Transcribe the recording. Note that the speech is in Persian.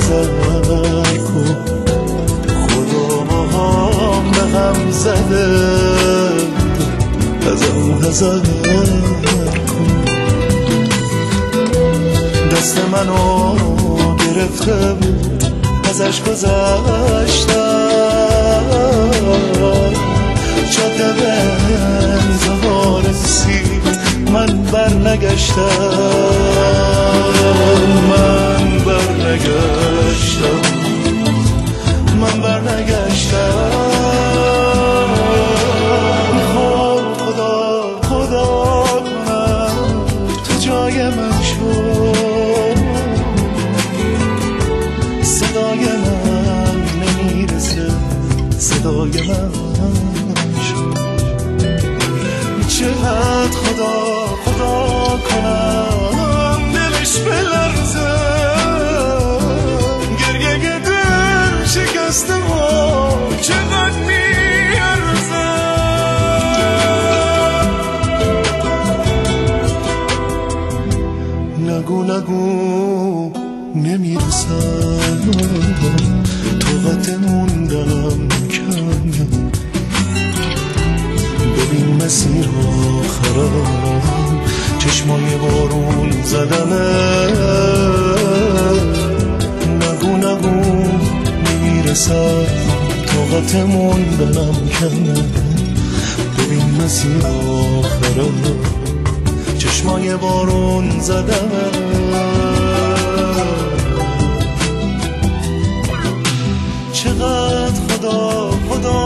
نظر کن، خدا ما هم به هم زده، ازم حذر کن. دست منو گرفته بود ازش گذشتم، جاده به انتها رسید من برنگشتم، من برنگشتم، من برنگشتم. خدا خدا کنم تو جای من شو، صدای من نمیرسه، صدای من شو. چقدر خدا خدا کنم دلش بلرزه، گریه دل شکسته ها چقدر میارزه. نگو نگو نمیرسم، طاقت موندنم کم، ببین مسیر آخرم چشمای بارون زدمه. نگو نگو نمیرسم، طاقت موندنم کم، ببین مسیر آخرم چشمای بارون زدمه. چقدر خدا خدا